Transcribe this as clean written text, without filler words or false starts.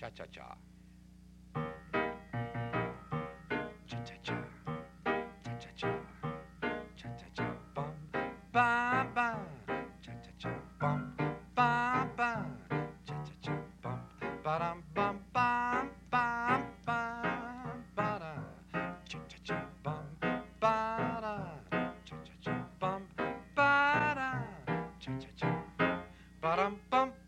cha-cha-cha, cha-cha-cha, cha-cha-cha, cha-cha-cha, bum, ba-ba, cha-cha-cha, bum, ba-ba, cha-cha-cha, bum, ba-dum, bum, bum, bum, bum, ba-da, cha-cha-cha, bum, ba-da, cha-cha-cha, bum, ba-da, cha-cha-cha, ba-dum, bum,